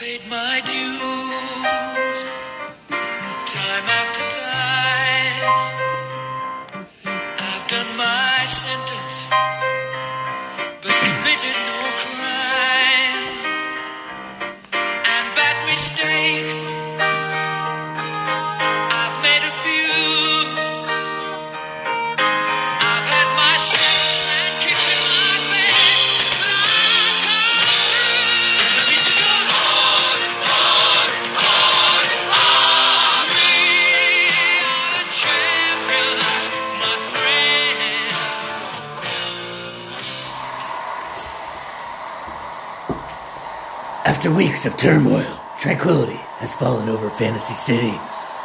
paid my dues time after time. I've done my sentence, but committed no crime. And bad mistakes, I've made a few. I've had my share and kicks in my face, but I've come through. I need to go on. We are the champions, my friends. After weeks of turmoil, tranquility has fallen over Fantasy City.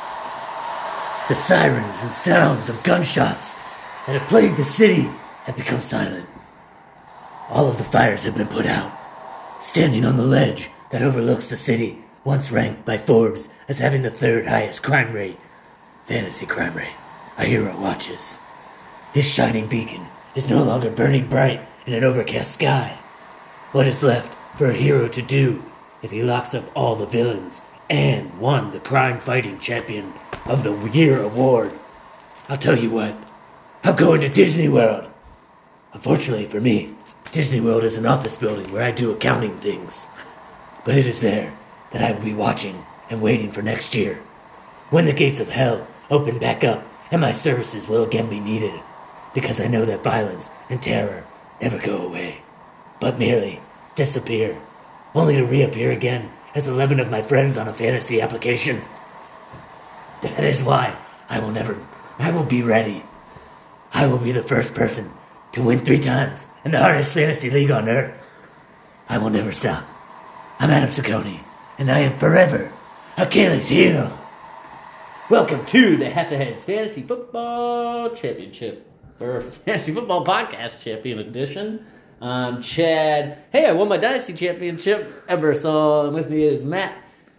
The sirens and sounds of gunshots that have plagued the city have become silent. All of the fires have been put out. Standing on the ledge that overlooks the city, once ranked by Forbes as having the third highest crime rate, Fantasy Crime Rate, a hero watches. His shining beacon is no longer burning bright in an overcast sky. What is left for a hero to do if he locks up all the villains and won the crime-fighting champion of the Year award? I'll tell you what, I'm going to Disney World. Unfortunately for me, Disney World is an office building where I do accounting things. But it is there that I will be watching and waiting for next year, when the gates of hell open back up and my services will again be needed, because I know that violence and terror never go away, but merely disappear, only to reappear again as 11 of my friends on a fantasy application. That is why I will be ready. I will be the first person to win 3 times in the hardest fantasy league on earth. I will never stop. I'm Adam Ciccone, and I am forever Achilles' heel. Welcome to the Head-to-Heads Fantasy Football Championship, or Fantasy Football Podcast Champion Edition. I'm Chad. Hey, I won my Dynasty Championship ever, so with me is Matt.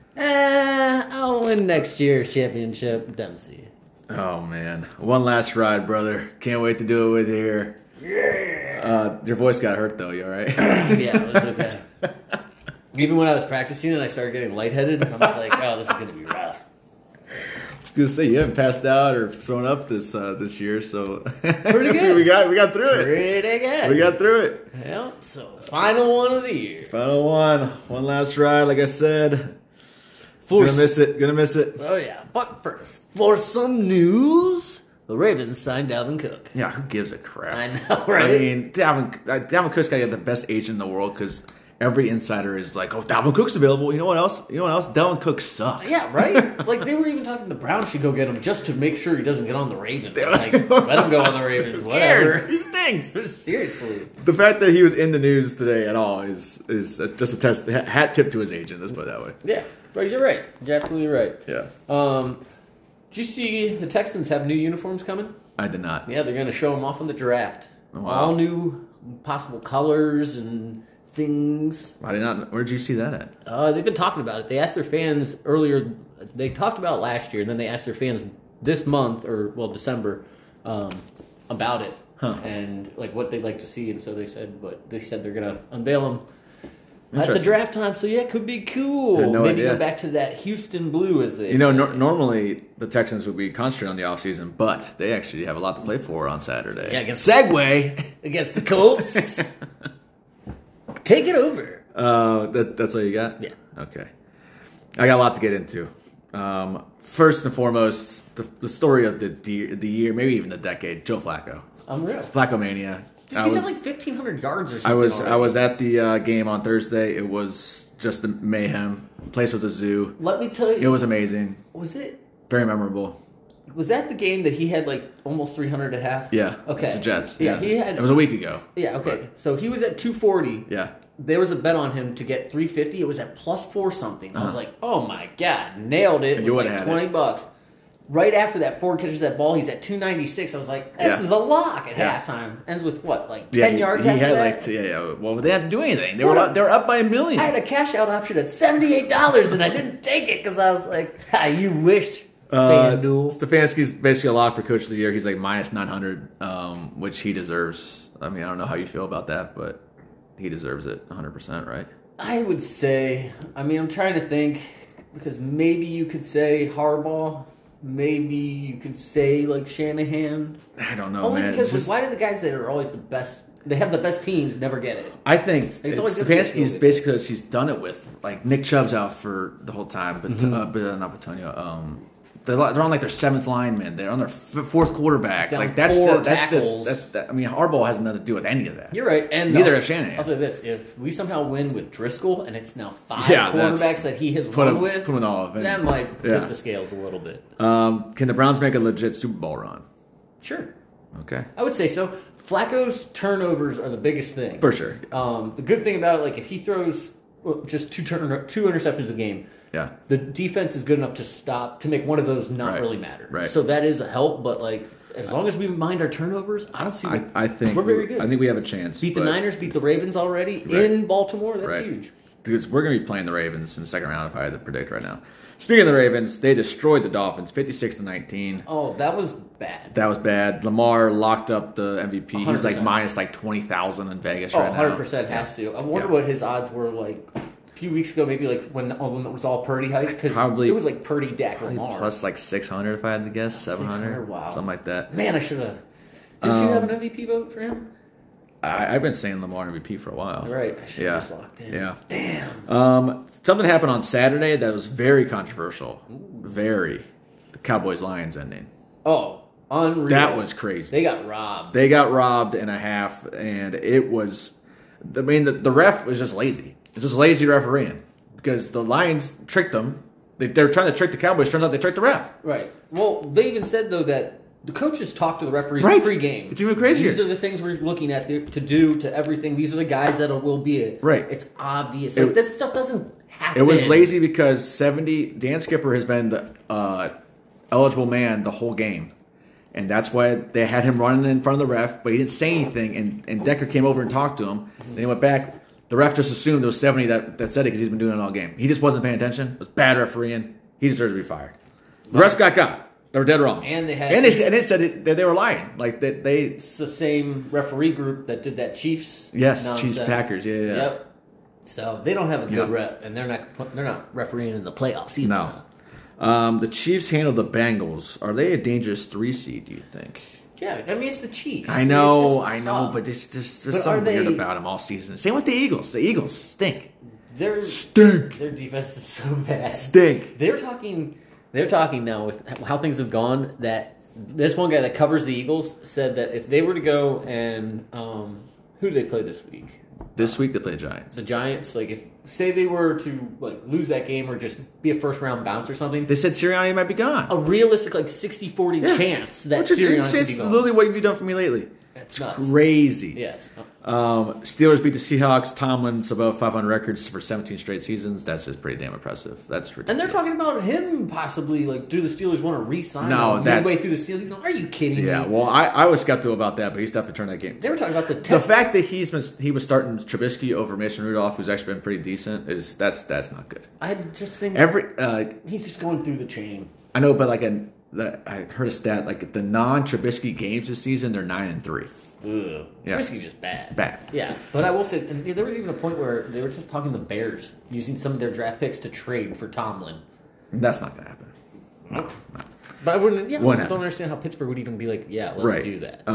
I'll win next year's championship, Dempsey. Oh, man. One last ride, brother. Can't wait to do it with you here. Yeah. Your voice got hurt, though. You all right? Yeah, it was okay. Even when I was practicing and I started getting lightheaded, I was like, oh, this is going to be rough. I was going to say, you haven't passed out or thrown up this year, so... Pretty good. we got through it. Pretty good. We got through it. Well, so final one of the year. Final one. One last ride, like I said. Gonna miss it. Oh, yeah. But first, for some news, the Ravens signed Dalvin Cook. Yeah, who gives a crap? I know, right? I mean, Dalvin Cook's got to get the best agent in the world because every insider is like, oh, Dalvin Cook's available. You know what else? Dalvin Cook sucks. Yeah, right? Like, they were even talking the Browns should go get him just to make sure he doesn't get on the Ravens. Like, let him go on the Ravens, whatever. He stinks. Seriously. The fact that he was in the news today at all is just a test, hat tip to his agent, let's put it that way. Yeah, but you're right. You're absolutely right. Yeah. Did you see the Texans have new uniforms coming? I did not. Yeah, they're going to show them off in the draft. Oh, wow. All new possible colors and things. I did not. Where did you see that at? They've been talking about it. They asked their fans earlier. They talked about it last year, and then they asked their fans this month, December, about it and like what they'd like to see. And so they said they're going to unveil them at the draft time. So yeah, it could be cool. No Maybe idea. go back to that Houston blue, as they say. Normally the Texans would be concentrated on the offseason, but they actually have a lot to play for on Saturday. Yeah, against the Colts. Take it over. That's all you got? Yeah. Okay. I got a lot to get into. First and foremost, the story of the year, maybe even the decade, Joe Flacco. Unreal. Flacco Mania. He's at like 1,500 yards or something. I was at the game on Thursday. It was just a mayhem. The place was a zoo. Let me tell you. It was amazing. Was it? Very memorable. Was that the game that he had like almost 300 at half? Yeah. Okay. It's the Jets. Yeah, he had. It was a week ago. Yeah. Okay. So he was at 240. Yeah. There was a bet on him to get 350. It was at +4 something. I was like, oh my god, nailed it. You it was would like have $20. Right after that, Ford catches that ball. He's at 296. I was like, this is a lock at halftime. Ends with what, like 10 yards after that? Well, they had to do anything. They were up by $1 million. I had a cash out option at $78, and I didn't take it because I was like, you wish. FanDuel. Stefanski's basically a lock for Coach of the Year. He's like -900, which he deserves. I mean, I don't know how you feel about that, but he deserves it 100%, right? I would say, I mean, I'm trying to think, because maybe you could say Harbaugh, maybe you could say, like, Shanahan. I don't know, Only man. because, It's just- why do the guys that are always the best, they have the best teams, never get it? I think It's always gonna be Stefanski is a- basically because he's done it with, like, Nick Chubb's out for the whole time, but Mm-hmm. not Batonio. They're on like their seventh lineman. They're on their fourth quarterback. Down Like that's four just tackles. I mean, Harbaugh has nothing to do with any of that. You're right. And Neither I'll- has Shanahan. I'll say this. If we somehow win with Driscoll and it's now 5 Yeah, that's- quarterbacks that he has put won him- with, put him in all of it. that might Yeah. tip the scales a little bit. Can the Browns make a legit Super Bowl run? Sure. Okay, I would say so. Flacco's turnovers are the biggest thing. for sure. The good thing about it, like, if he throws just two interceptions a game, Yeah, the defense is good enough to make one of those not Right. really matter. Right. So that is a help, but, like, as long as we mind our turnovers, I don't see. I think we're very good. I think we have a chance. Beat the but- Niners, beat the Ravens already Right. in Baltimore. That's Right. huge. Because we're going to be playing the Ravens in the second round if I had to predict right now. Speaking of the Ravens, they destroyed the Dolphins, 56-19. Oh, that was bad. That was bad. Lamar locked up the MVP. He's like 100%. minus like 20,000 in Vegas Oh, right now. 100% has to. I wonder Yeah. what his odds were like a few weeks ago, maybe like when it was all Purdy hype. Because Probably- it was like Purdy, Dak, Lamar. Plus like 600 if I had to guess, 700, 600, wow. something like that. Man, I should have. Didn't you have an MVP vote for him? I've been saying Lamar MVP for a while. You're right. I should Yeah. have just locked in. Yeah. Damn. Something happened on Saturday that was very controversial. Very. The Cowboys-Lions ending. Oh, unreal. That was crazy. They got robbed. They got robbed in a half, and it was. I mean, the ref was just lazy. It's just lazy refereeing because the Lions tricked them. They were trying to trick the Cowboys. Turns out they tricked the ref. Right. Well, they even said, though, that the coaches talked to the referees Right. pre-game. It's even crazier. These are the things we're looking at to do to everything. These are the guys that will be it. Right. It's obvious. Like, this stuff doesn't happen. It was lazy because Dan Skipper has been the eligible man the whole game. And that's why they had him running in front of the ref, but he didn't say anything. And Decker came over and talked to him. Then he went back. The ref just assumed it was 70 that said it because he's been doing it all game. He just wasn't paying attention. It was bad refereeing. He deserves to be fired. The rest got caught. They were dead wrong. And they had- and they said that they were lying. Like that they It's the same referee group that did that Chiefs. Yes, nonsense. Chiefs Packers. Yeah. Yep. So they don't have a good Yep. rep, and they're not refereeing in the playoffs either. No. The Chiefs handled the Bengals. Are they a dangerous 3 seed? Do you think? Yeah, I mean it's the Chiefs. I know, It's just tough. but there's But something are they- weird about them all season. Same with the Eagles. The Eagles stink. Their Stink. their defense is so bad. Stink. They're talking now with how things have gone that this one guy that covers the Eagles said that if they were to go and who do they play this week? This week they play the Giants. The Giants. Like if say they were to like lose that game or just be a first round bounce or something, They said Sirianni might be gone. a realistic like 60-40 chance that Sirianni could It's be gone. literally what have you done for me lately? It's nuts. Crazy. Yes. Steelers beat the Seahawks. Tomlin's above 500 records for 17 straight seasons. That's just pretty damn impressive. That's ridiculous. And they're talking about him possibly like do the Steelers want to re-sign No, him that's- midway through the season? Are you kidding Yeah, me? well, I was skeptical about that, but he's definitely turned that game. They were talking about the The fact that he was starting Trubisky over Mason Rudolph, who's actually been pretty decent, that's not good. I just think he's just going through the chain. I know, but I heard a stat like the non-Trubisky games this season, they're 9-3. Ugh. Yeah. Trubisky's just bad. Bad. Yeah, but I will say, and there was even a point where they were just talking the Bears using some of their draft picks to trade for Tomlin. That's not going to happen. But I wouldn't. Yeah, Wouldn't I happen. don't understand how Pittsburgh would even be like, yeah, let's Right. do that.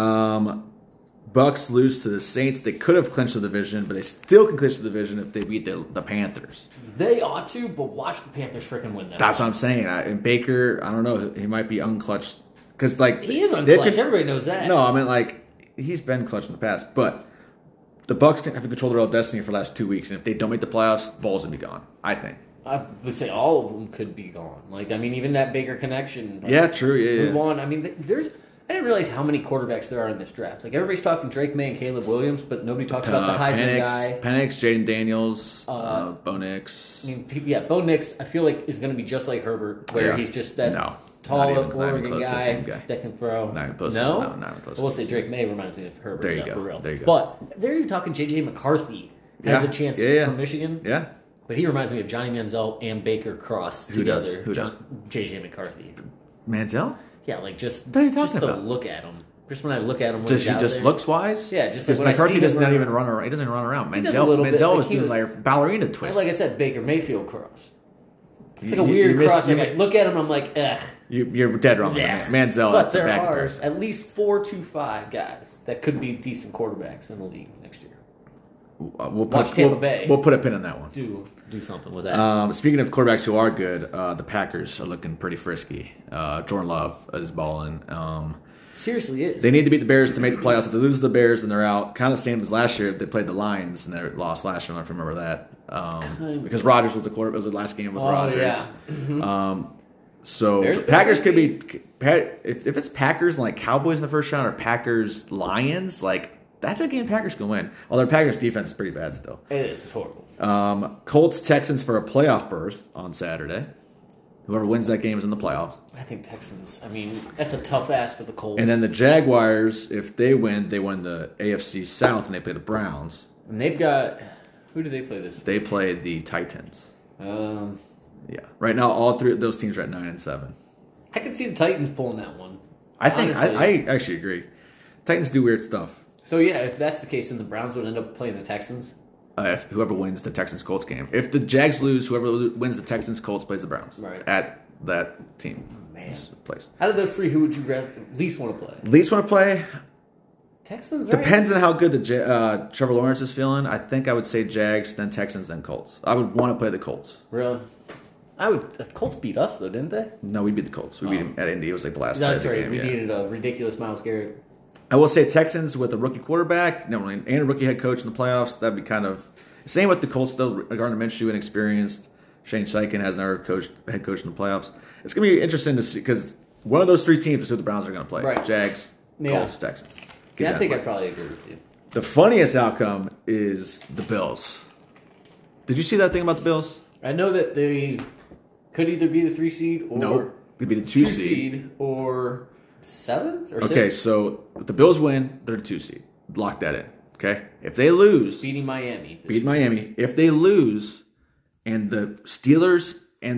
Bucks lose to the Saints. They could have clinched the division, but they still can clinch the division if they beat the Panthers. They ought to, but watch the Panthers freaking win that. That's what I'm saying. And Baker, I don't know, he might be unclutched because He is they unclutched. could- Everybody knows that. No, I mean he's been clutch in the past, but the Bucks have controlled their own destiny for the last 2 weeks, and if they don't make the playoffs, the ball's gonna be gone. I think. I would say all of them could be gone. Like, I mean, even that Baker connection. Like, Yeah, true. Yeah, Move yeah. on. I mean, I didn't realize how many quarterbacks there are in this draft. Like, everybody's talking Drake May and Caleb Williams, but nobody talks about the Heisman guy. Penix, Jaden Daniels, Bo I Nix. mean, Bo Nix, I feel like is going to be just like Herbert, where Yeah. he's just that No, tall not even Oregon close to the guy, same guy. that can throw. Not even close to- No, no, not even close to We'll the say same. Drake May reminds me of Herbert. There you yeah, go. For real. There you go. But there you're talking J.J. McCarthy has Yeah. a chance Yeah. from Michigan. Yeah. But he reminds me of Johnny Manziel and Baker Cross Who does? together. Who does? J.J. McCarthy. Manziel? Yeah, like just What are you talking just to about? look at him. Just when I look at him, when Just he's out there. looks wise. Yeah, just because like when I McCarthy see does him not run even around. run around. He doesn't even run around. He does a little bit, Menzel like was he doing was- like ballerina twists. Like I said, Baker Mayfield cross. It's like You- a you weird missed- cross. you Like I look at him, I'm like, ugh. You're dead wrong. Yeah. Manziel, But that's a there bad are comparison. at least 4 to 5 guys that could be decent quarterbacks in the league next year. We'll Watch put, Tampa we'll, Bay. we'll put a pin in that one. Do something with that. Speaking of quarterbacks who are good, the Packers are looking pretty frisky. Jordan Love is balling. Seriously, it is. They need to beat the Bears to make the playoffs. If they lose to the Bears, then they're out. Kind of the same as last year. They played the Lions and they lost last year. I don't know if you remember that. Because Rodgers was the quarterback. It was the last game with Rodgers. Yeah. So Bears the Packers could be- be if it's Packers and like Cowboys in the first round or Packers Lions, like that's a game Packers can win. Although Packers defense is pretty bad still. It is. It's horrible. Colts Texans for a playoff berth on Saturday. Whoever wins that game is in the playoffs. I think Texans. I mean, that's a tough ask for the Colts. And then the Jaguars, if they win the AFC South and they play the Browns. And they've got. Who do they play this week? They play the Titans. Um, Yeah. Right now, all three of those teams are at 9-7. I could see the Titans pulling that one. I think Honestly. I actually agree. Titans do weird stuff. So yeah, if that's the case, then the Browns would end up playing the Texans. If whoever wins the Texans Colts game, if the Jags lose, whoever wins the Texans Colts plays the Browns. Right. At that team. Man. Place. Out of those three, who would you least want to play? Least want to play. Texans. Right? Depends on how good the Trevor Lawrence is feeling. I think I would say Jags, then Texans, then Colts. I would want to play the Colts. Really? I would. The Colts beat us though, didn't they? No, we beat the Colts. We beat them at Indy. It was like the last play of That's the right. game. We Yeah. needed a ridiculous Myles Garrett. I will say Texans with a rookie quarterback, and a rookie head coach in the playoffs. That'd be kind of same with the Colts. Still, Gardner Minshew inexperienced. Shane Steichen has never head coach in the playoffs. It's gonna be interesting to see because one of those three teams is who the Browns are gonna play. Right. Jags, Yeah. Colts, Texans. Yeah, I that think way. I'd probably agree with you. The funniest outcome is the Bills. Did you see that thing about the Bills? I know that they could either be the 3 seed or Nope. It'd be the 2 2 seed. seed or 7 or 6. Okay, so if the Bills win, they're the 2 seed. Lock that in. Okay? If they lose, Beating Miami. beat Miami. If they lose and the Steelers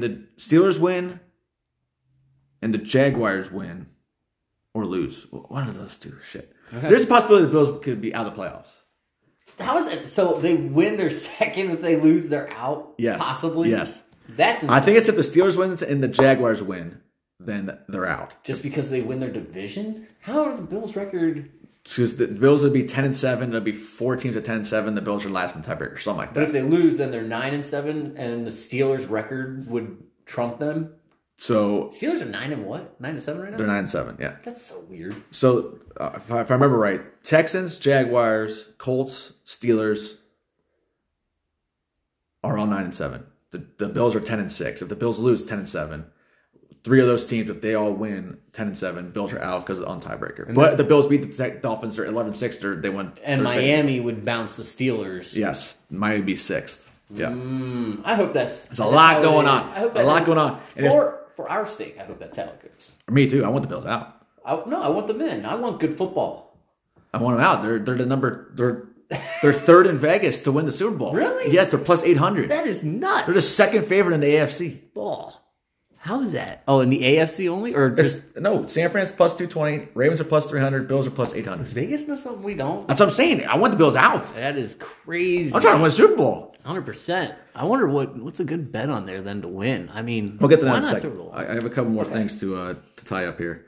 win and the Jaguars win or lose, one of those two, shit. Okay. There's a possibility the Bills could be out of the playoffs. How is it? So they win their second. If they lose, they're out. Yes. Possibly. Yes. That's insane. I think it's if the Steelers win and the Jaguars win, then they're out. just because they win their division. How are the Bills' record? Because the Bills would be 10-7. There'd be 4 teams at 10-7. The Bills are last in the tiebreaker, something like But if that. they lose, then they're 9-7, and the Steelers' record would trump them. So Steelers are 9-7 right now. they're 9-7. Yeah. That's so weird. So if I remember right, Texans, Jaguars, Colts, Steelers are all 9-7. The Bills are 10-6. If the Bills lose 10-7, 3 of those teams, if they all win 10-7, Bills are out because on tiebreaker. But if the Bills beat the Dolphins, they're 11-6. They won. And they're second. Miami would bounce the Steelers. Yes, Miami be 6th. Yeah, I hope that's. there's a lot going on. I hope A lot going on. And For our sake, I hope that's how it goes. me too. I want the Bills out. I want them in. I want good football. I want them out. They're the number. They're third in Vegas to win the Super Bowl. Really? Yes, they're plus 800. That is nuts. They're the second favorite in the AFC. Ball. How is that? Oh, in the AFC only, or just No, San Fran's plus 220. Ravens are plus 300. Bills are plus 800. does Vegas know something we don't? That's what I'm saying. I want the Bills out. That is crazy. I'm trying to win a Super Bowl. 100%. I wonder what's a good bet on there then to win. I mean, We'll get to that why in a not second. roll? I have a couple more things to tie up here.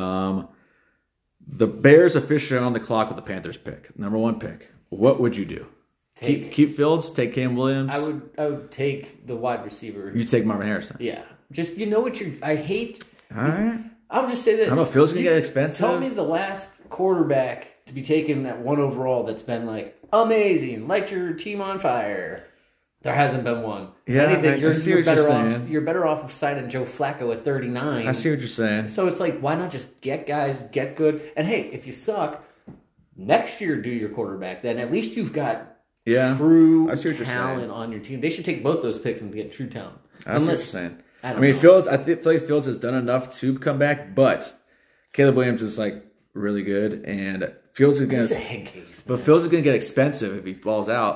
The Bears officially on the clock with the Panthers pick. Number 1 pick. What would you do? Keep Fields, take Cam Williams. I would take the wide receiver. You take Marvin Harrison. Yeah. Just what I hate. All right. I'll just say this. I don't know. Fields gonna get expensive. Tell me the last quarterback to be taken at 1 overall that's been like amazing, light your team on fire. There hasn't been one. Yeah, Anything, I you're see what you're better saying. off. You're better off signing Joe Flacco at 39. I see what you're saying. So it's like, why not just get guys, get good, and hey, if you suck, next year do your quarterback. Then at least you've got Yeah, true I see what you're talent saying. on your team. They should take both those picks and get true talent. I see what you're saying. I I don't mean, know. Fields. I feel like Fields has done enough to come back, but Caleb Williams is like really good, and Fields is It's a gonna. head case. But Fields is gonna get expensive if he falls out.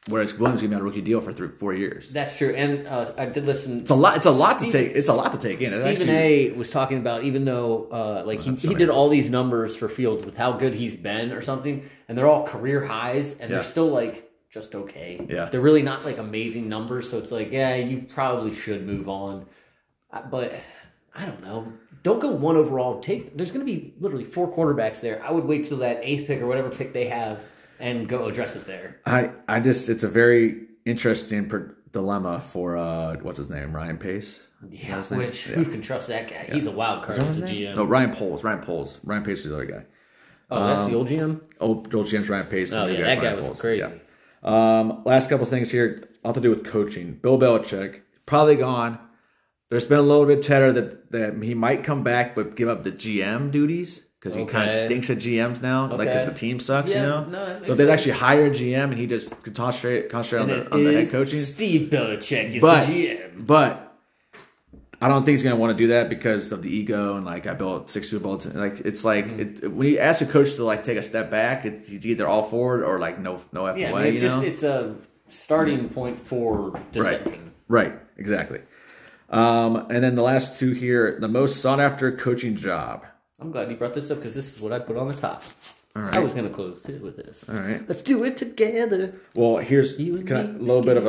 Whereas Williams gonna be on a rookie deal for 4 years. That's true. And I did listen. It's a lot. It's a lot to take. It's a lot to take in. Stephen A. was talking about even though he did all these numbers for Fields with how good he's been or something, and they're all career highs, and they're still like just okay. Yeah, they're really not like amazing numbers. So it's like, yeah, you probably should move on. But I don't know. Don't go 1 overall. There's going to be literally 4 quarterbacks there. I would wait till that 8th pick or whatever pick they have and go address it there. It's a very interesting dilemma for what's his name, Ryan Pace. Yeah, who can trust that guy? Yeah. He's a wild card as a GM. No, Ryan Poles. Ryan Pace is the other guy. Oh, that's the old GM. Old GM's Ryan Pace. Oh yeah, that guy was crazy. Yeah. Last couple things here, all to do with coaching. Bill Belichick probably gone. There's been a little bit of chatter that he might come back, but give up the GM duties because he kind of stinks at GMs now, like because the team sucks, No, so they'd actually hire a GM, and he just could concentrate on the head coaching. Steve Belichick is the GM, but I don't think he's going to want to do that because of the ego and like I built 6 Super Bowls. Like it's like when you ask a coach to like take a step back, he's either all forward or like no way. Yeah, it's a starting point for deception. Right, exactly. And then the last 2 here, the most sought after coaching job. I'm glad you brought this up because this is what I put on the top. All right. I was going to close too with this. All right. Let's do it together. Well, here's a little bit of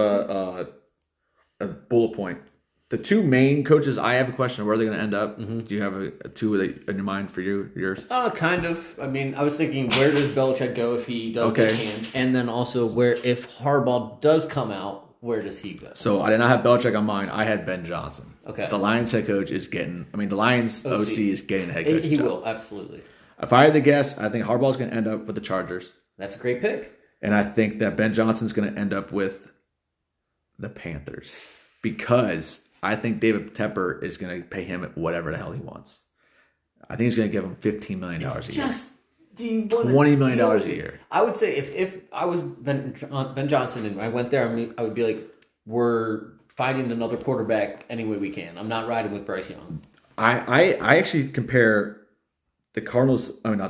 a bullet point. The 2 main coaches, I have a question of where they're going to end up. Mm-hmm. Do you have a 2 in your mind for yours? Kind of. I mean, I was thinking, where does Belichick go if he does get canned? And then also, where if Harbaugh does come out, where does he go? So I did not have Belichick on mine. I had Ben Johnson. Okay. The Lions head coach is getting. I mean, the Lions OC is getting a head coach. He will, absolutely. If I had to guess, I think Harbaugh's going to end up with the Chargers. That's a great pick. And I think that Ben Johnson's going to end up with the Panthers because I think David Tepper is going to pay him whatever the hell he wants. I think he's going to give him $15 million a year. $20 million a year. I would say if I was Ben Johnson and I went there, I would be like, we're finding another quarterback any way we can. I'm not riding with Bryce Young. I actually compare the Cardinals.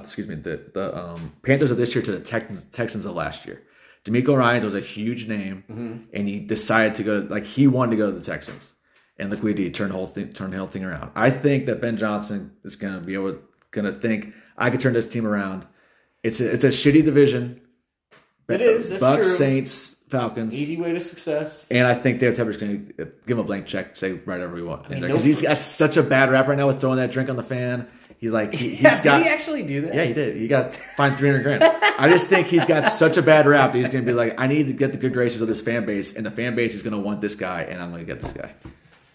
The Panthers of this year to the Texans of last year. DeMeco Ryans was a huge name, and he decided to go. He wanted to go to the Texans, and look what he did. Turn the whole thing around. I think that Ben Johnson is going to think I could turn this team around. It's a shitty division. It is. That's Bucks, true. Saints, Falcons. Easy way to success. And I think David Tepper's going to give him a blank check, say right whatever he wants. Because he's got such a bad rap right now with throwing that drink on the fan. He's got. Did he actually do that? Yeah, he did. He got fined $300,000. I just think he's got such a bad rap that he's going to be like, I need to get the good graces of this fan base, and the fan base is going to want this guy, and I'm going to get this guy.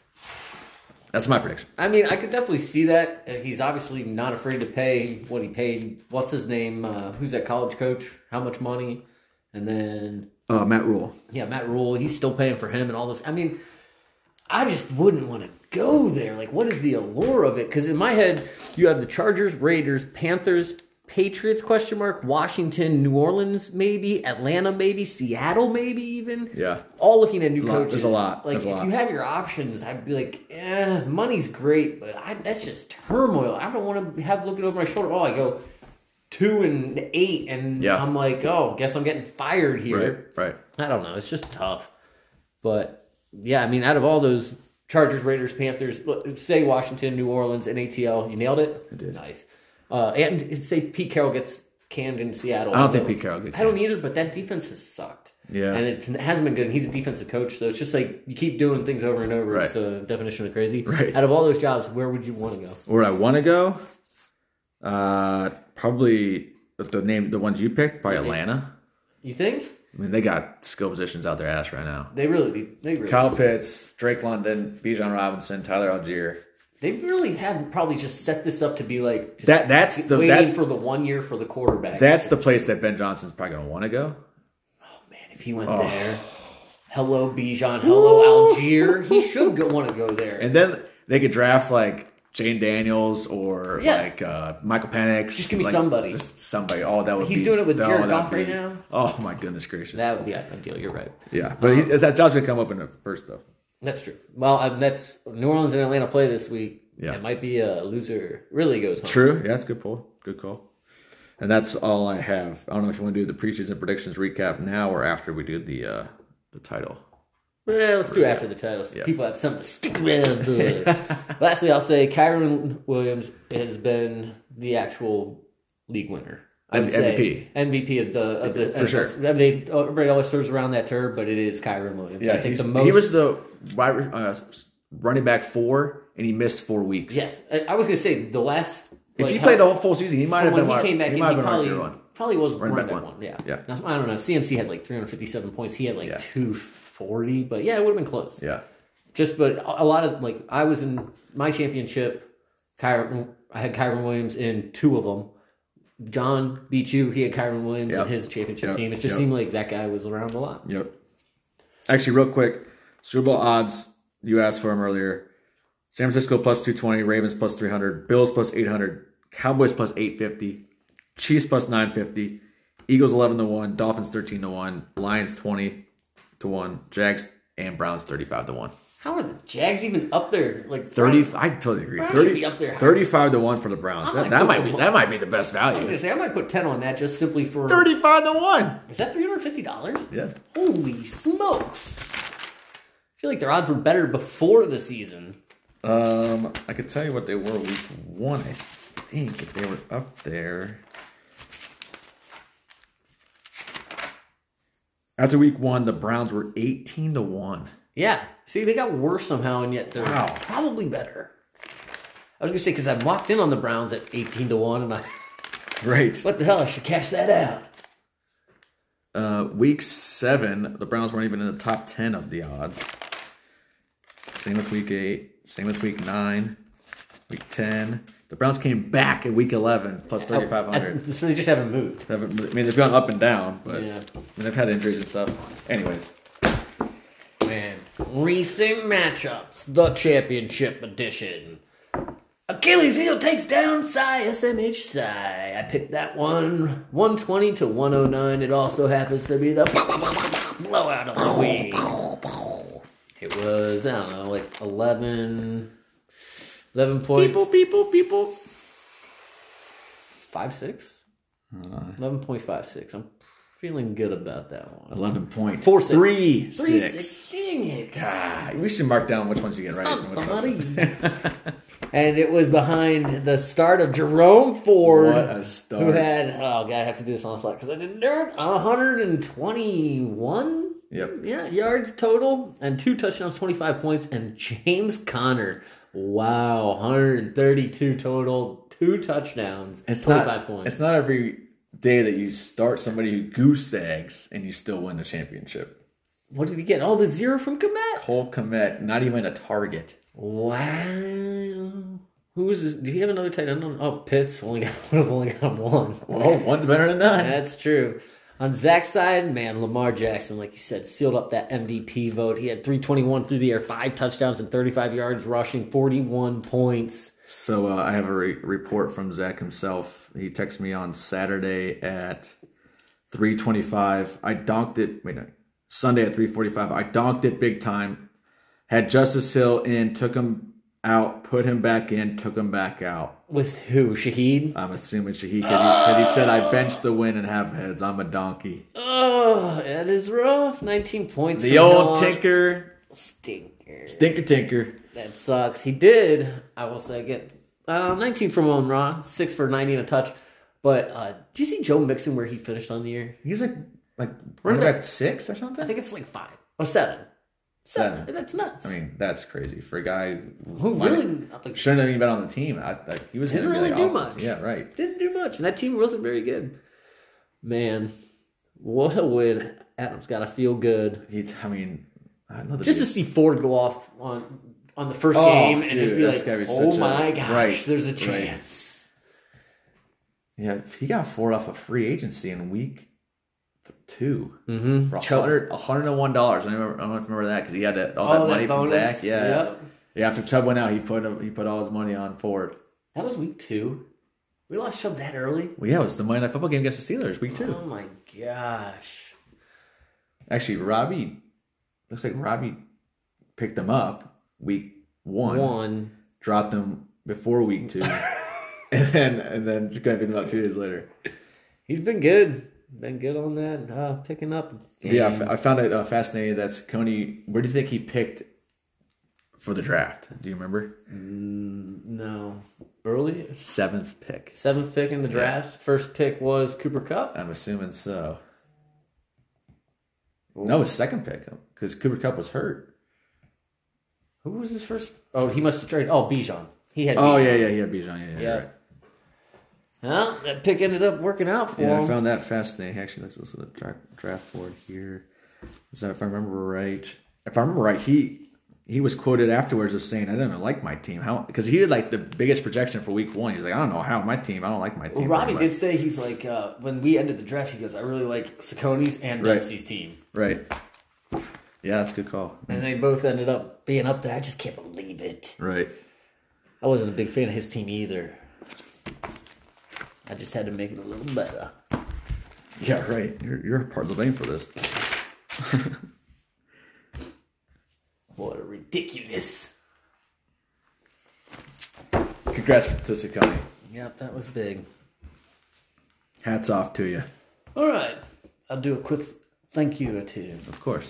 That's my prediction. I mean, I could definitely see that. He's obviously not afraid to pay what he paid. What's his name? Who's that college coach? How much money? And then Matt Rule. Yeah, Matt Rule. He's still paying for him and all this. I mean, I just wouldn't want to go there. Like, what is the allure of it? Because in my head, you have the Chargers, Raiders, Panthers, Patriots, Washington, New Orleans, maybe, Atlanta, maybe, Seattle, maybe even. Yeah. All looking at new coaches. There's a lot. Like, if you have your options, I'd be like, money's great, but that's just turmoil. I don't want to have looking over my shoulder. Oh, I go 2-8, and I'm like, guess I'm getting fired here. Right. I don't know. It's just tough. But, yeah, I mean, out of all those Chargers, Raiders, Panthers, say Washington, New Orleans, and ATL, you nailed it? I did. Nice. And say Pete Carroll gets canned in Seattle. I don't think Pete Carroll gets canned. I don't either, but that defense has sucked. Yeah. And it hasn't been good. And he's a defensive coach, so it's just like you keep doing things over and over. Right. It's the definition of crazy. Right. Out of all those jobs, where would you want to go? Where I want to go? Probably the ones you picked, probably Atlanta. You think? I mean, they got skill positions out their ass right now. They really Kyle Pitts, Drake London, Bijan Robinson, Tyler Algier. They really have probably just set this up to be like that's waiting for the 1 year for the quarterback. That's the place that Ben Johnson's probably going to want to go. Oh man, if he went there, hello Bijan, hello Algier, he should want to go there. And then they could draft like Jane Daniels or Michael Penix. Just give me somebody. Just somebody. Oh, that would He's doing it with Jared Goff right now. Oh my goodness gracious. That would be ideal. You're right. Yeah, but that job's gonna come up in the first though. That's true. Well, that's New Orleans and Atlanta play this week. Yeah. It might be a loser really goes home. True. Yeah, that's a good pull. Good call. And that's all I have. I don't know if you want to do the preseason predictions recap now or after we do the title. Well, let's do it after the title so Yeah. people have something to stick around for. Lastly, I'll say Kyron Williams has been the actual league winner. I would say MVP of the For sure. Everybody always throws around that term, but it is Kyron Williams. Yeah, I think he was the running back 4, and he missed 4 weeks. Yes, I was going to say the last. If he played the whole full season, he might have been. When he came back, he might have been probably was Running running back back one. one. Yeah, Yeah. Now, I don't know. CMC had like 357 points. He had like Yeah. 240, but yeah, it would have been close. Yeah. But a lot of like I was in my championship. I had Kyron Williams in 2 of them. John beat you. He had Kyron Williams in his championship team. It just seemed like that guy was around a lot. Yep. Actually, real quick, Super Bowl odds. You asked for them earlier. San Francisco plus 220, Ravens plus 300, Bills plus 800, Cowboys plus 850, Chiefs plus 950, Eagles 11-1, Dolphins 13-1, Lions 20-1, Jags and Browns 35-1. How are the Jags even up there? Like 30. I totally agree. Browns should be up there. 35-1 for the Browns. I might That put might some be on. that might be the best I was gonna value. say I might put 10 on that just simply for 35-1. Is that $350? Yeah. Holy smokes! I feel like their odds were better before the season. I could tell you what they were week 1. I think if they were up there. After week 1, the Browns were 18-1. Yeah. See, they got worse somehow, and yet they're Wow. probably better. I was gonna say because I walked in on the Browns at 18-1, and I Right. what the hell? I should cash that out. Week 7, the Browns weren't even in the top 10 of the odds. Same with week 8. Same with week 9. Week 10. The Browns came back in week 11 plus 3,500. So they just haven't moved. I mean, they've gone up and down, but Yeah. they've had injuries and stuff. Anyways. Man, recent matchups, the championship edition. Achilles heel takes down Psy, SMH Psy. I picked that one, 120 to 109. It also happens to be the blowout of the week. It was, I don't know, like 11 points. People. 5.6? 11.56. I'm feeling good about that one. 11.36. 3.6. Dang it. God, we should mark down which ones you get right. and which ones- Somebody. And it was behind the start of Jerome Ford. What a start. Who had, oh, God, I have to do this on the fly because I didn't do it. 121 Yep. yards total and 2 touchdowns, 25 points. And James Conner, wow, 132 total, 2 touchdowns, 25 points. It's not every day that you start somebody who goose eggs and you still win the championship. What did he get? Oh, the 0 from Komet. Cole Kmet, not even a target. Wow. Who was this? Did he have another tight end? Oh, Pitts would have only got 1. Well, one's better than none. That's true. On Zach's side, man, Lamar Jackson, like you said, sealed up that MVP vote. He had 321 through the air, 5 touchdowns and 35 yards rushing, 41 points. So I have a report from Zach himself. He texted me on Saturday at 3:25. I donked it. Sunday at 3:45. I donked it big time. Had Justice Hill in, took him out, put him back in, took him back out. With who? Shaheed? I'm assuming Shaheed because he said I benched the win and have heads. I'm a donkey. Oh, that is rough. 19 points. The from old Hill. tinker, Stinker. tinker. That sucks. He did, I will say, get 19 from Ra, 6 for 90 and a touch. But did you see Joe Mixon where he finished on the year? He's like running back 6 or something. I think it's like 5 or 7. 7. That's nuts. I mean, that's crazy for a guy who really shouldn't have even been on the team. He was didn't going to really be do offense. much. Yeah, right. Didn't do much. And that team wasn't very good. Man, what a win. Adam's got to feel good. I love the Just to see Ford go off on the first game and dude, just be that's like, gotta be oh such my gosh, right, there's a right. chance. Yeah, he got Ford off a free agency in week 2 Mm-hmm. for $101. I don't know if you remember that because he had all that money from Zach. Yeah, Yep. yeah. After Chubb went out, he put all his money on Ford. That was week 2. We lost Chubb that early. Well, yeah, it was the Monday Night Football game against the Steelers, week 2. Oh my gosh. Actually, looks like Robbie picked him up week 1. 1. Dropped him before week 2, and then just gonna pick him up 2 days later. He's been good. Been good on that, picking up. Yeah, I found it fascinating that Coney. Where do you think he picked for the draft? Do you remember? No. Early? 7th pick. 7th pick in the draft. First pick was Cooper Kupp. I'm assuming so. No, his 2nd pick because Cooper Kupp was hurt. Who was his first? Oh, he must have traded. Oh, Bijan. He had. Oh Bijan. yeah, he had Bijan. Yeah. Right. Well, that pick ended up working out for him. Yeah, I found that fascinating. Actually, let's listen to the draft board here. So if I remember right, he was quoted afterwards as saying, "I didn't like my team." How? Because he had like the biggest projection for week 1. He's like, "I don't know how my team. I don't like my team." Well, Robbie did say he's like when we ended the draft, he goes, "I really like Saucony's and Dempsey's team." Right. Yeah, that's a good call. And they both ended up being up there. I just can't believe it. Right. I wasn't a big fan of his team either. I just had to make it a little better. Yeah, right. You're part of the blame for this. What a ridiculous. Congrats to Saucony. Yep, that was big. Hats off to you. All right. I'll do a quick thank you or two. Of course.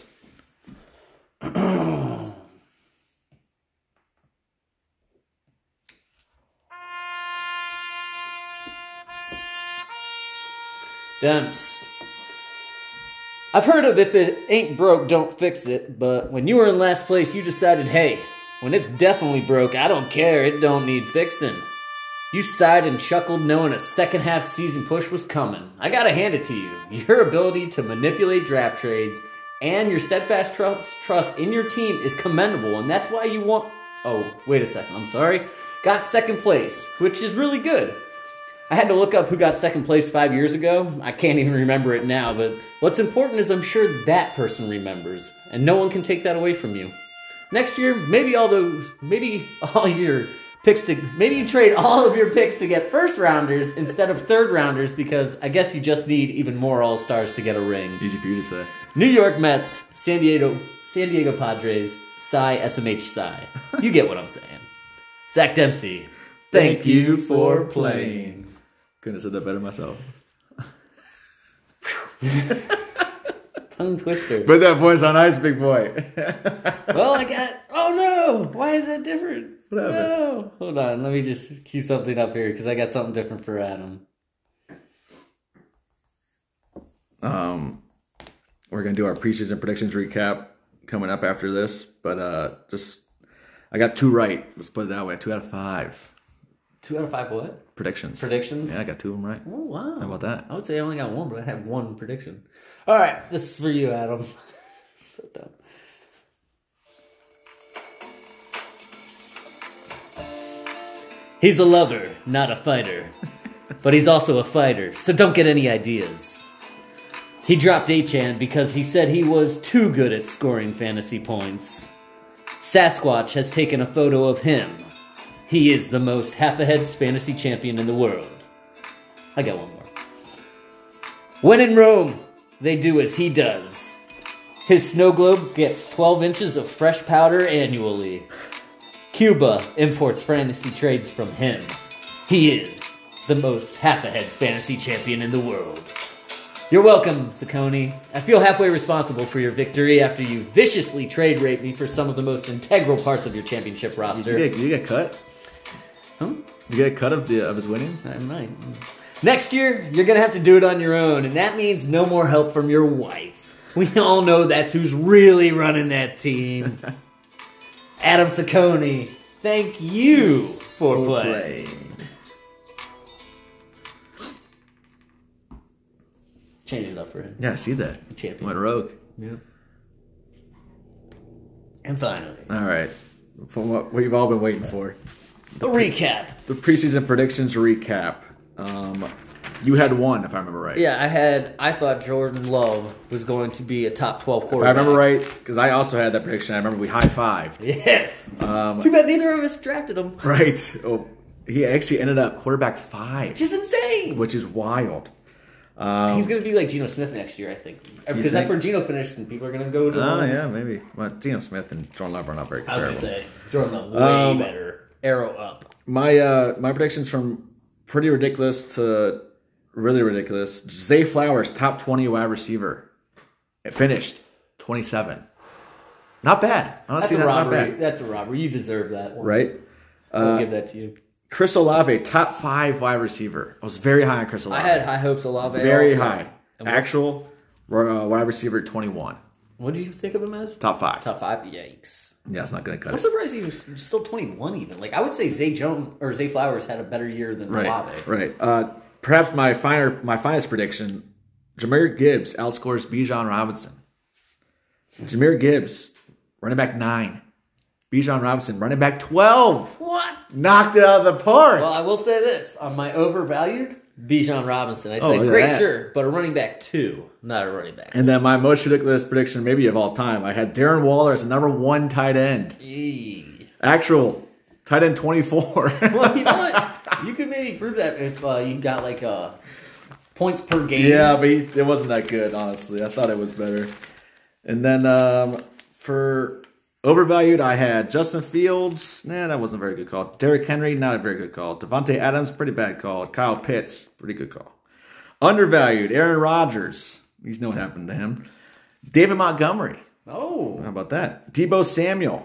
Demps. I've heard of if it ain't broke, don't fix it, but when you were in last place, you decided, hey, when it's definitely broke, I don't care, it don't need fixing. You sighed and chuckled knowing a second half season push was coming. I gotta hand it to you. Your ability to manipulate draft trades and your steadfast trust in your team is commendable, and that's why you want... Oh, wait a second, I'm sorry. Got second place, which is really good. I had to look up who got second place 5 years ago. I can't even remember it now, but what's important is I'm sure that person remembers, and no one can take that away from you. Next year, maybe you trade all of your picks to get first rounders instead of third rounders because I guess you just need even more all-stars to get a ring. Easy for you to say. New York Mets, San Diego Padres, Psy, SMH Psy. You get what I'm saying. Zach Dempsey, thank you for playing. Couldn't have said that better myself. Tongue twister. Put that voice on ice, big boy. Well, I got... Oh, no! Why is that different? What happened? No. Hold on. Let me just cue something up here because I got something different for Adam. We're going to do our preseason predictions recap coming up after this, but I got 2 right. Let's put it that way. 2 out of 5. 2 out of 5 what? Predictions. Predictions? Yeah, I got 2 of them right. Oh, wow. How about that? I would say I only got 1, but I have 1 prediction. All right. This is for you, Adam. So dumb. He's a lover, not a fighter. But he's also a fighter, so don't get any ideas. He dropped Achan because he said he was too good at scoring fantasy points. Sasquatch has taken a photo of him. He is the most half-ahead fantasy champion in the world. I got 1 more. When in Rome, they do as he does. His snow globe gets 12 inches of fresh powder annually. Cuba imports fantasy trades from him. He is the most half-ahead fantasy champion in the world. You're welcome, Saucony. I feel halfway responsible for your victory after you viciously trade raped me for some of the most integral parts of your championship roster. You get cut? Huh? You get a cut of his winnings? I might. Next year, you're going to have to do it on your own, and that means no more help from your wife. We all know that's who's really running that team. Adam Saucony, thank you for playing. Change it up for him. Yeah, I see that. Champion. Went rogue. Yep. And finally, All right. From what you've all been waiting for. the recap. The preseason predictions recap. You had 1, if I remember right. Yeah, I thought Jordan Love was going to be a top 12 If I quarterback. remember right, because I also had that prediction. I remember we high-fived. Yes. Too bad neither of us drafted him. Right. Oh, he actually ended up quarterback 5, Which is insane. which is wild. He's going to be like Geno Smith next year, I think. Because that's think? where Geno finished, and people are going to go to Oh, yeah, maybe. Well, Geno Smith and Jordan Love are not very I was comparable. going to say, Jordan Love, way better. Arrow up. My predictions from pretty ridiculous to really ridiculous. Zay Flowers, top 20 wide receiver. It finished 27. Not bad. Honestly, that's not bad. That's a robbery. You deserve that one. Right? I'll give that to you. Chris Olave, top 5 wide receiver. I was very high on Chris Olave. I had high hopes of Olave. Very also. high. Actual wide receiver 21. What do you think of him as? Top 5. Top 5? Yikes. Yeah, it's not going to cut I'm it. surprised he was still 21 even. Like, I would say Zay Flowers had a better year than Olave. Right. Perhaps my finest prediction, Jahmyr Gibbs outscores Bijan Robinson. Jahmyr Gibbs, running back 9. Bijan Robinson, running back 12. What? Knocked it out of the park. Well, I will say this. On my overvalued, Bijan Robinson. I Oh, say, look at great, that. sure, but a running back 2, not a running back. And then my most ridiculous prediction, maybe of all time, I had Darren Waller as the number 1 tight end. Eee. Actual tight end 24. Well, you know what? You could maybe prove that if you got like points per game. Yeah, but it wasn't that good, honestly. I thought it was better. And then for overvalued, I had Justin Fields. Nah, that wasn't a very good call. Derrick Henry, not a very good call. Devontae Adams, pretty bad call. Kyle Pitts, pretty good call. Undervalued, Aaron Rodgers. You know what happened to him. David Montgomery. Oh. How about that? Debo Samuel.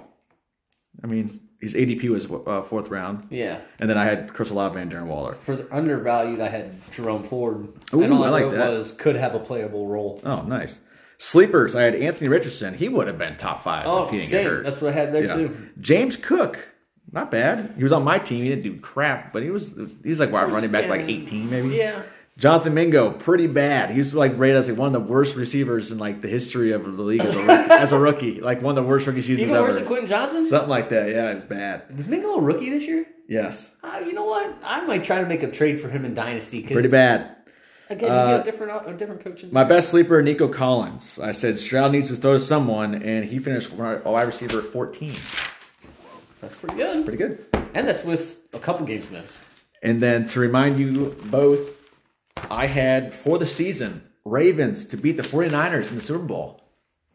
I mean, his ADP was 4th round. Yeah. And then I had Chris Olave and Darren Waller. For the undervalued, I had Jerome Ford. Ooh, and all I like wrote that. could have a playable role. Oh, nice. Sleepers, I had Anthony Richardson. He would have been top 5 Oh, if he didn't same. get hurt. That's what I had there Yeah. too. James Cook, not bad. He was on my team. He didn't do crap, but he was like running back like 18 maybe. Yeah. Jonathan Mingo, pretty bad. He was like rated as like one of the worst receivers in like the history of the league as a rookie. Like one of the worst rookie seasons Even ever. worse than Quentin Johnson? Something like that. Yeah, it was bad. Was Mingo a rookie this year? Yes, You know what? I might try to make a trade for him in Dynasty. pretty bad. Again, you get a different coach. My best sleeper, Nico Collins. I said Stroud needs to throw to someone, and he finished wide receiver 14. That's pretty good. Pretty good. And that's with a couple games missed. And then to remind you both, I had for the season Ravens to beat the 49ers in the Super Bowl.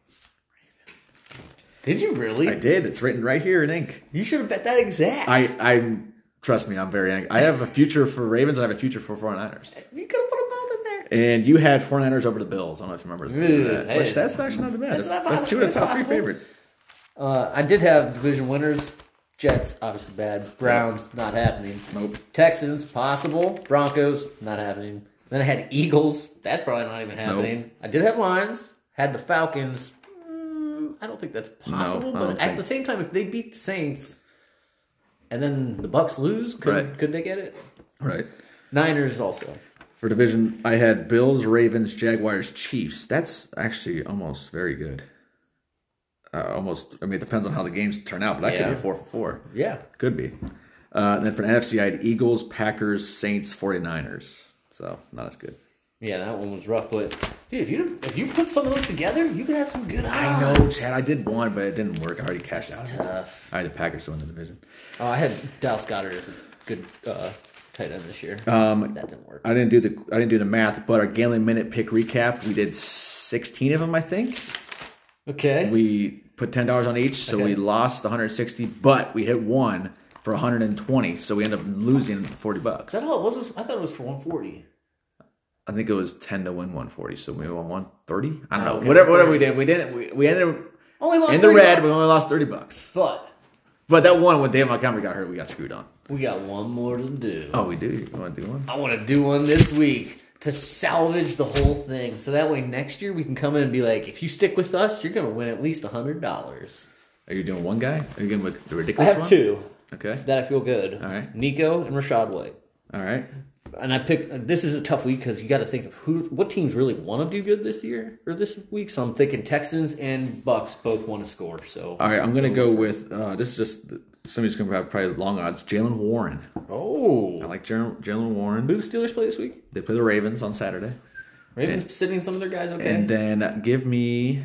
Did you really? I did. It's written right here in ink. You should have bet that exact. I trust me, I'm very angry. I have a future for Ravens and I have a future for 49ers. You could have put them both in there. And you had 49ers over the Bills. I don't know if you remember that. Hey. Which that's actually not the bad. That's That's 2 of the top 3 possible. favorites. I did have division winners. Jets, obviously bad. Browns, not happening. Nope. Texans, possible. Broncos, not happening. Then I had Eagles. That's probably not even happening. Nope. I did have Lions. Had the Falcons. I don't think that's possible. I but don't at think- the same time, if they beat the Saints and then the Bucks lose, could they get it? Right. Niners also. For division, I had Bills, Ravens, Jaguars, Chiefs. That's actually almost very good. It depends on how the games turn out, but that could Yeah. be a 4 for 4. Yeah. Could be. And then for the NFC, I had Eagles, Packers, Saints, 49ers. So, not as good. Yeah, that one was rough, but dude, if you put some of those together, you could have some good odds. I know, Chad. I did one, but it didn't work. I already cashed out. Tough. I had the Packers to win the division. Oh, I had Dallas Goedert as a good tight end this year. That didn't work. I didn't do the math, but our gambling minute pick recap, we did 16 of them, I think. Okay. We put $10 on each, so Okay. we lost 160, but we hit one for 120, so we ended up losing $40. Is that all it was? I thought it was for 140. I think it was 10 to win 140, so we won 130. I don't know. Okay. Whatever we did, we didn't. We ended up Only lost in the 30 red. bucks. We only lost $30. But That one when Dave Montgomery got hurt, we got screwed on. we got one more to do. Oh, we do. You want to do one? I want to do one this week to salvage the whole thing, so that way next year we can come in and be like, if you stick with us, you're going to win at least $100. Are you doing one guy? Are you going with the I ridiculous have one? two Okay. that I feel good. All right. Nico and Rashad White. All right. And I picked. This is a tough week because you got to think of what teams really want to do good this year or this week. So I'm thinking Texans and Bucks both want to score. So All right. I'm going to go with this is just somebody's going to have probably long odds. Jalen Warren. oh, I like Jalen Warren. who do the Steelers play this week? They play the Ravens on Saturday. Ravens sitting some of their guys. Okay, And then give me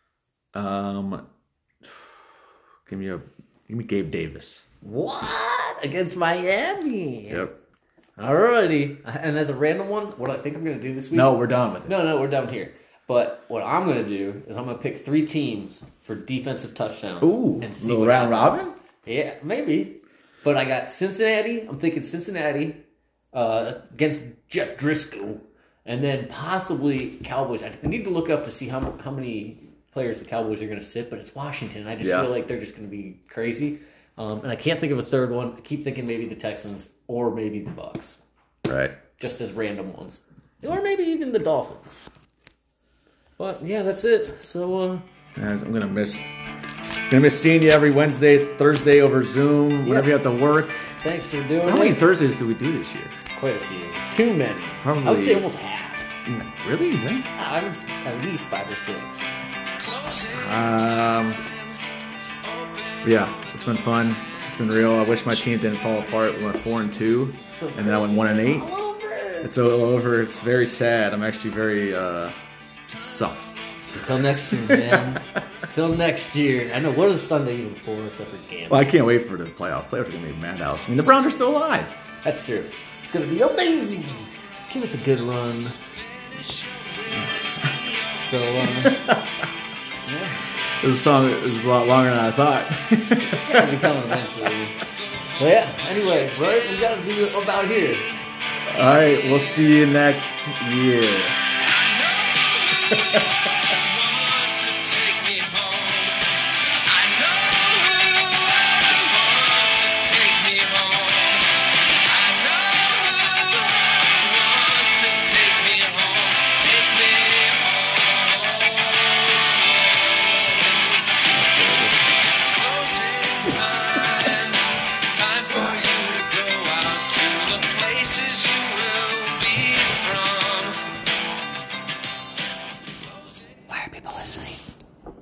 Gabe Davis. what against Miami? Yep. Alrighty. And as a random one, what I think I'm going to do this week? No, we're done with it. No, we're done here. But what I'm going to do is I'm going to pick 3 teams for defensive touchdowns. Ooh, and see little what round happens. robin? Yeah, maybe. But I got Cincinnati. I'm thinking Cincinnati against Jeff Driscoll, and then possibly Cowboys. I need to look up to see how many players the Cowboys are going to sit, but it's Washington. I just feel like they're just going to be crazy. And I can't think of a third one. I keep thinking maybe the Texans or maybe the Bucs. Right. Just as random ones. Or maybe even the Dolphins. But, yeah, that's it. So, Guys, I'm gonna miss seeing you every Wednesday, Thursday over Zoom, whenever you have to work. thanks for doing it. How many Thursdays do we do this year? Quite a few. Too many. Probably- I would say almost half. Really? You think? I would at least 5 or 6. Yeah, it's been fun. It's been real. I wish my team didn't fall apart. We went 4-2, and then I went 1-8. It's all over. It's very sad. I'm actually very sucks. Until next year, man. Until next year. I know, what is Sunday even for except for gambling? Well, I can't wait for the playoffs. Playoffs are gonna be a madhouse. I mean, the Browns are still alive. That's true. It's going to be amazing. Give us a good run. So, yeah. This song is a lot longer than I thought. It's got to be coming eventually. But yeah, anyway, right? We got to do it about here. All right, we'll see you next year. Time for you to go out to the places